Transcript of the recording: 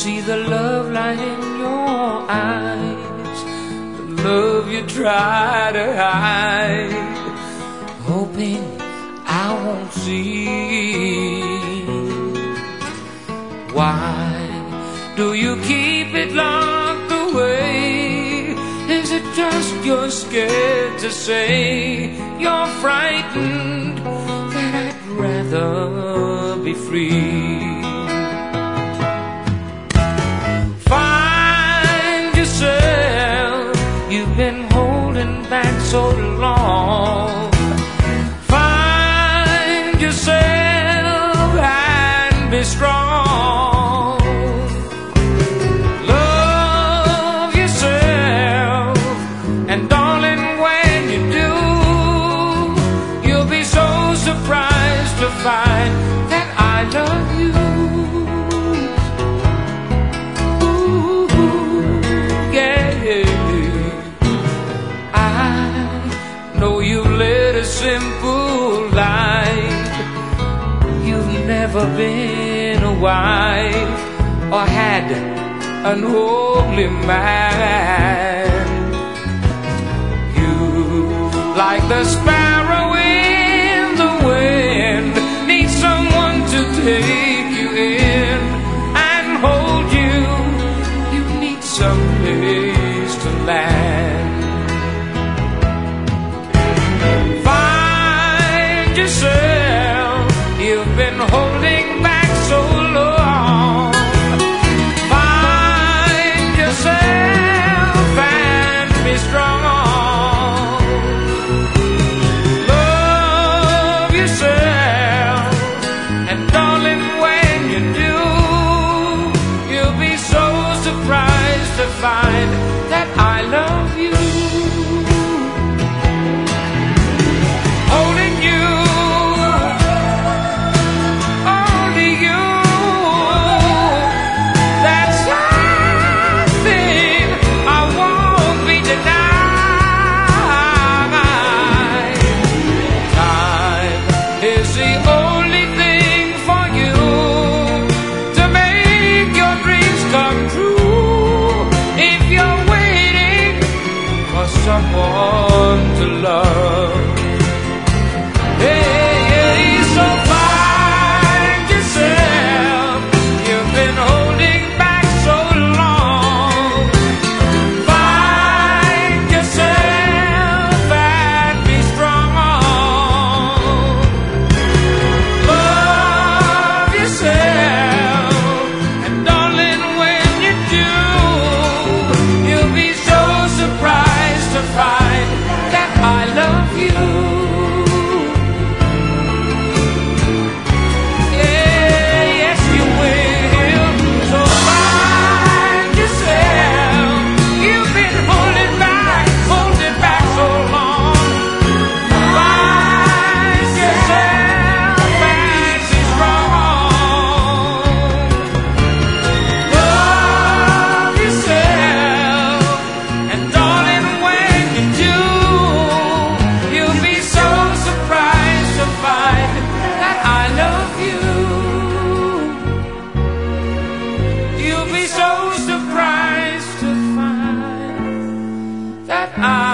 see the love light in your eyes, the love you try to hide, hoping I won't see. Why do you keep it locked away? Is it just you're scared to say you're frightened that I'd rather be free? Find yourself, you've been holding back so long. Find yourself and be strong. Love yourself, and darling, when you do, you'll be so surprised to find that I love you. Ooh, yeah. I know you've led a simple life. You've never been a wife or had an holy man. You, like the sparrow in the wind, need someone to take you in and hold you. You need some place to land. Find yourself, you've been holding back so long. Find yourself and be strong. Love yourself, and darling, when you do, you'll be so surprised to find that I love you. Holding you, only you, that's something I won't be denied. Time is the only thing for you to make your dreams come true. If you're waiting for someone to love, hey, so find yourself. You've been holding back so long. Find yourself and be strong. Love yourself, and darling, when you do, you'll be so surprised to find that I love you. You'll be so surprised to find that I